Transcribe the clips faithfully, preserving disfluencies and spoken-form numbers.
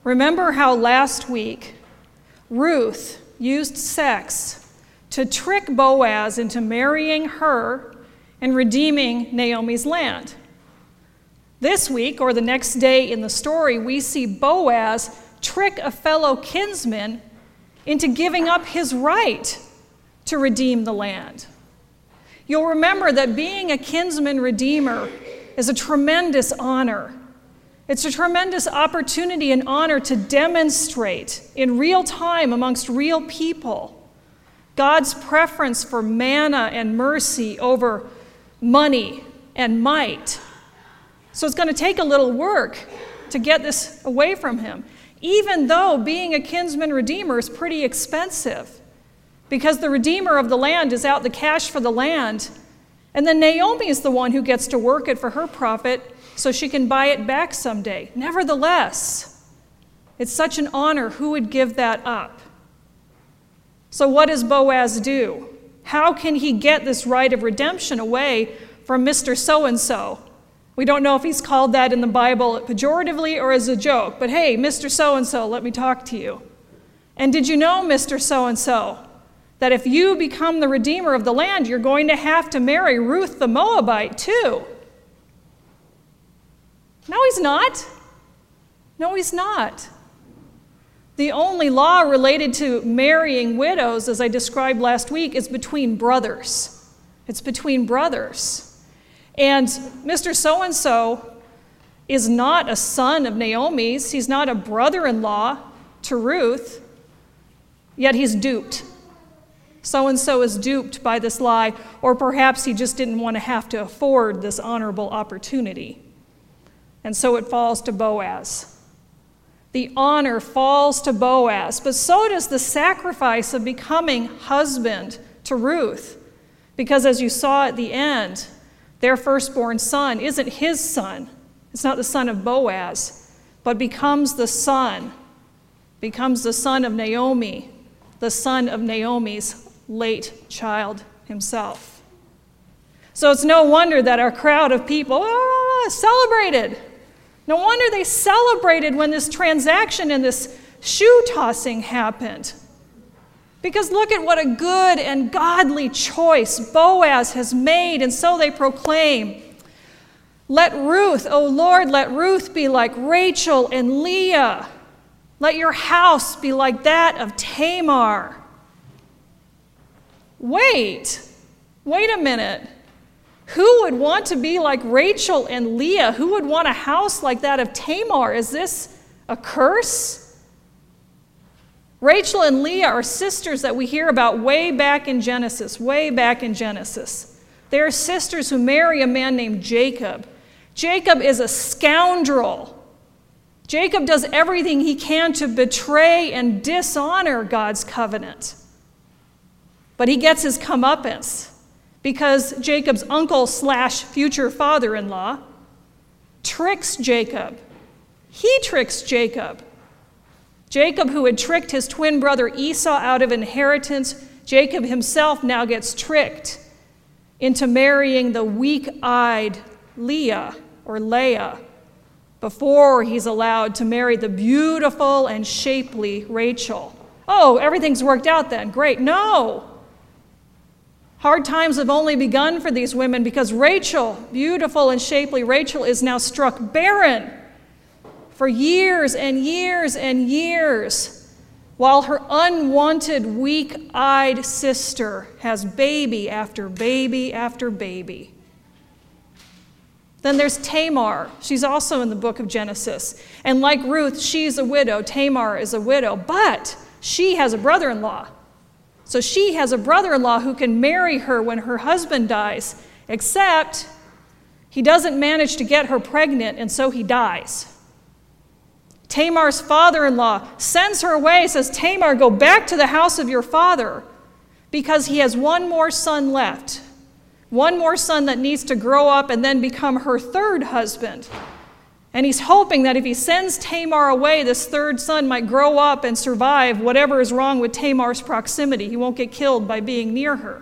Remember how last week Ruth used sex to trick Boaz into marrying her and redeeming Naomi's land. This week, or the next day in the story, we see Boaz trick a fellow kinsman into giving up his right to redeem the land. You'll remember that being a kinsman redeemer is a tremendous honor. It's a tremendous opportunity and honor to demonstrate in real time amongst real people God's preference for manna and mercy over money and might. So it's going to take a little work to get this away from him, even though being a kinsman redeemer is pretty expensive, because the redeemer of the land is out the cash for the land, and then Naomi is the one who gets to work it for her profit so she can buy it back someday. Nevertheless, it's such an honor. Who would give that up? So what does Boaz do? How can he get this right of redemption away from Mister So-and-so? We don't know if he's called that in the Bible pejoratively or as a joke, but hey, Mister So-and-so, let me talk to you. And did you know, Mister So-and-so, that if you become the redeemer of the land, you're going to have to marry Ruth the Moabite too? No, he's not. No, he's not. The only law related to marrying widows, as I described last week, is between brothers. It's between brothers. And Mister So-and-so is not a son of Naomi's. He's not a brother-in-law to Ruth, yet he's duped. So-and-so is duped by this lie, or perhaps he just didn't want to have to afford this honorable opportunity. And so it falls to Boaz. The honor falls to Boaz, but so does the sacrifice of becoming husband to Ruth. Because as you saw at the end, their firstborn son isn't his son. It's not the son of Boaz, but becomes the son, becomes the son of Naomi, the son of Naomi's late child himself. So it's no wonder that our crowd of people ah, celebrated. No wonder they celebrated when this transaction and this shoe tossing happened. Because look at what a good and godly choice Boaz has made, and so they proclaim, "Let Ruth, O Lord, let Ruth be like Rachel and Leah. Let your house be like that of Tamar." Wait, wait a minute. Who would want to be like Rachel and Leah? Who would want a house like that of Tamar? Is this a curse? Rachel and Leah are sisters that we hear about way back in Genesis, way back in Genesis. They are sisters who marry a man named Jacob. Jacob is a scoundrel. Jacob does everything he can to betray and dishonor God's covenant. But he gets his comeuppance because Jacob's uncle slash future father-in-law tricks Jacob. He tricks Jacob. Jacob, who had tricked his twin brother Esau out of inheritance, Jacob himself now gets tricked into marrying the weak-eyed Leah or Leah before he's allowed to marry the beautiful and shapely Rachel. Oh, everything's worked out then. Great. No. Hard times have only begun for these women because Rachel, beautiful and shapely Rachel, is now struck barren for years and years and years, while her unwanted, weak-eyed sister has baby after baby after baby. Then there's Tamar. She's also in the book of Genesis. And like Ruth, she's a widow. Tamar is a widow, but she has a brother-in-law. So she has a brother-in-law who can marry her when her husband dies, except he doesn't manage to get her pregnant, and so he dies. Tamar's father-in-law sends her away, says, "Tamar, go back to the house of your father," because he has one more son left. One more son that needs to grow up and then become her third husband. And he's hoping that if he sends Tamar away, this third son might grow up and survive whatever is wrong with Tamar's proximity. He won't get killed by being near her.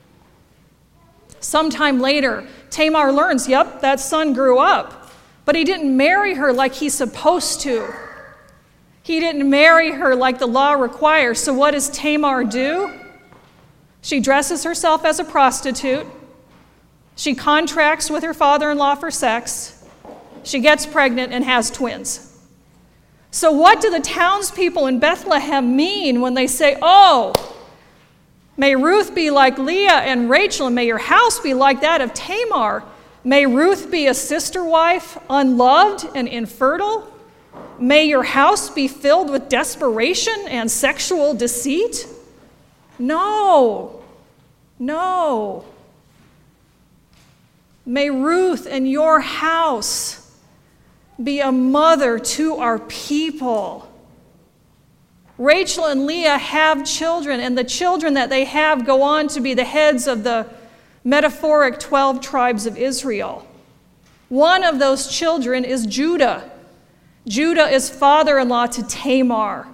Sometime later, Tamar learns, yep, that son grew up, but he didn't marry her like he's supposed to. He didn't marry her like the law requires. So what does Tamar do? She dresses herself as a prostitute. She contracts with her father-in-law for sex. She gets pregnant and has twins. So what do the townspeople in Bethlehem mean when they say, oh, may Ruth be like Leah and Rachel, and may your house be like that of Tamar? May Ruth be a sister wife, unloved and infertile? May your house be filled with desperation and sexual deceit? No, no. May Ruth and your house be a mother to our people. Rachel and Leah have children, and the children that they have go on to be the heads of the metaphoric twelve tribes of Israel. One of those children is Judah. Judah is father-in-law to Tamar.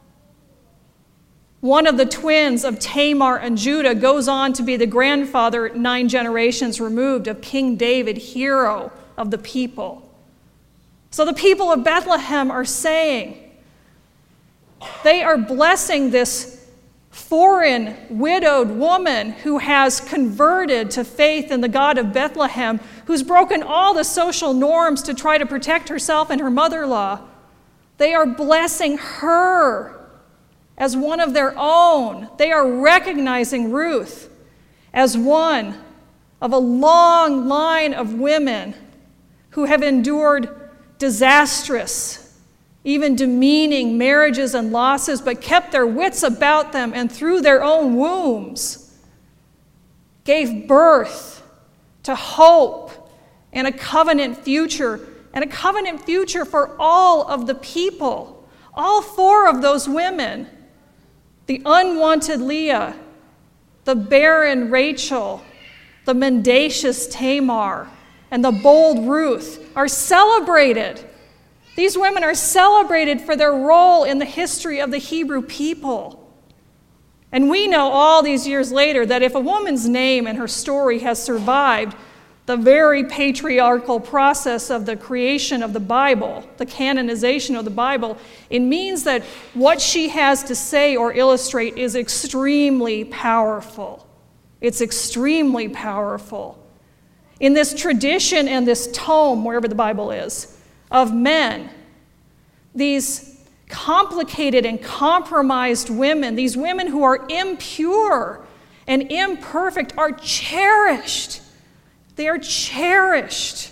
One of the twins of Tamar and Judah goes on to be the grandfather nine generations removed of King David, hero of the people. So the people of Bethlehem are saying, they are blessing this foreign widowed woman who has converted to faith in the God of Bethlehem, who's broken all the social norms to try to protect herself and her mother-in-law. They are blessing her as one of their own. They are recognizing Ruth as one of a long line of women who have endured disastrous, even demeaning marriages and losses, but kept their wits about them and through their own wombs gave birth to hope and a covenant future, and a covenant future for all of the people. All four of those women, the unwanted Leah, the barren Rachel, the mendacious Tamar, and the bold Ruth, are celebrated. These women are celebrated for their role in the history of the Hebrew people. And we know all these years later that if a woman's name and her story has survived the very patriarchal process of the creation of the Bible, the canonization of the Bible, it means that what she has to say or illustrate is extremely powerful. It's extremely powerful. In this tradition and this tome, wherever the Bible is, of men, these complicated and compromised women, these women who are impure and imperfect, are cherished. They are cherished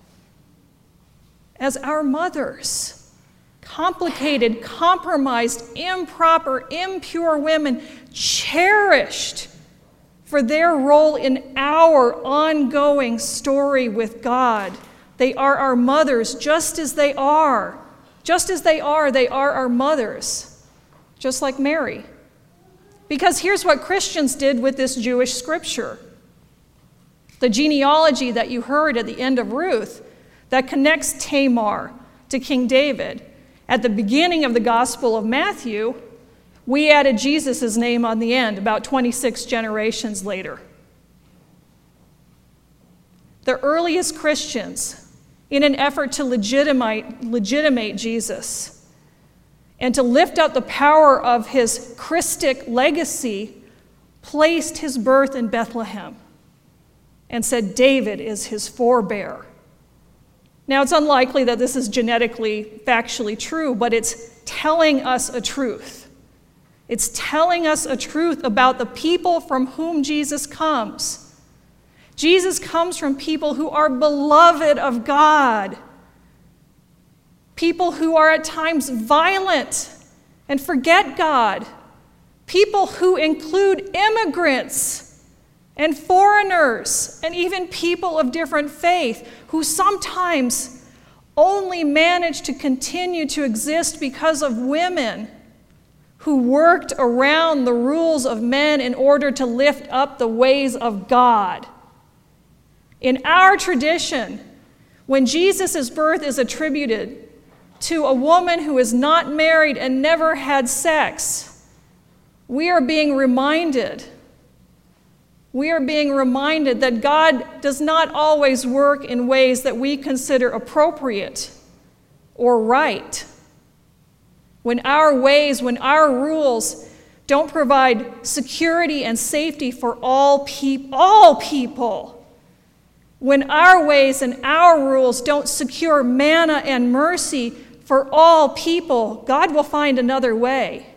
as our mothers. Complicated, compromised, improper, impure women, cherished for their role in our ongoing story with God. They are our mothers just as they are. Just as they are, they are our mothers, just like Mary. Because here's what Christians did with this Jewish scripture. The genealogy that you heard at the end of Ruth that connects Tamar to King David. At the beginning of the Gospel of Matthew, we added Jesus' name on the end about twenty-six generations later. The earliest Christians, in an effort to legitimate, legitimate Jesus and to lift up the power of his Christic legacy, placed his birth in Bethlehem and said David is his forebear. Now, it's unlikely that this is genetically, factually true, but it's telling us a truth. It's telling us a truth about the people from whom Jesus comes. Jesus comes from people who are beloved of God, people who are at times violent and forget God, people who include immigrants and foreigners and even people of different faith who sometimes only manage to continue to exist because of women who worked around the rules of men in order to lift up the ways of God. In our tradition, when Jesus' birth is attributed to a woman who is not married and never had sex, we are being reminded, we are being reminded that God does not always work in ways that we consider appropriate or right. when our ways, when our rules don't provide security and safety for all, peop- all people, when our ways and our rules don't secure manna and mercy for all people, God will find another way.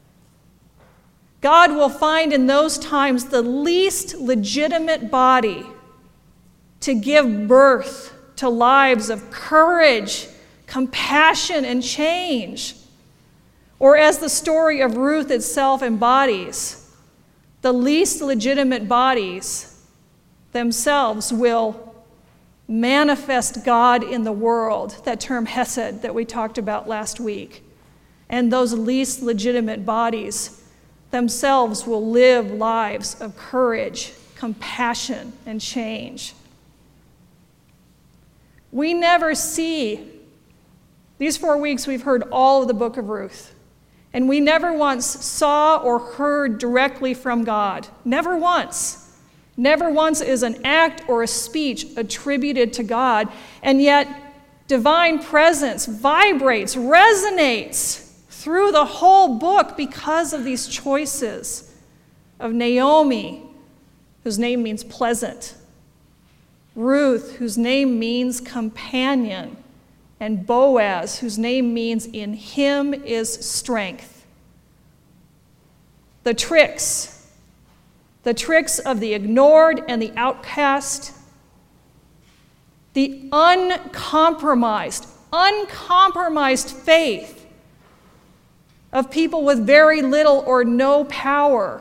God will find in those times the least legitimate body to give birth to lives of courage, compassion, and change. Or as the story of Ruth itself embodies, the least legitimate bodies themselves will manifest God in the world, that term hesed that we talked about last week. And those least legitimate bodies themselves will live lives of courage, compassion, and change. We never see, these four weeks we've heard all of the book of Ruth, and we never once saw or heard directly from God. Never once. Never once is an act or a speech attributed to God, and yet divine presence vibrates, resonates through the whole book because of these choices of Naomi, whose name means pleasant, Ruth, whose name means companion, and Boaz, whose name means in him is strength. The tricks, the tricks of the ignored and the outcast, the uncompromised, uncompromised faith of people with very little or no power.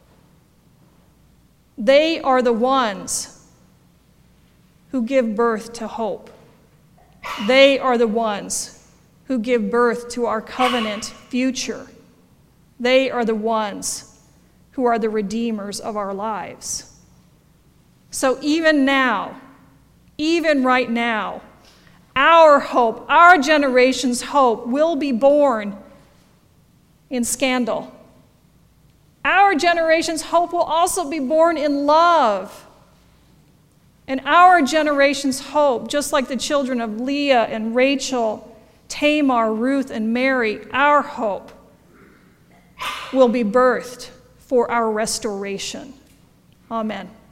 They are the ones who give birth to hope. They are the ones who give birth to our covenant future. They are the ones who are the redeemers of our lives. So even now, even right now, our hope, our generation's hope will be born in scandal. Our generation's hope will also be born in love. And our generation's hope, just like the children of Leah and Rachel, Tamar, Ruth, and Mary, our hope will be birthed for our restoration. Amen.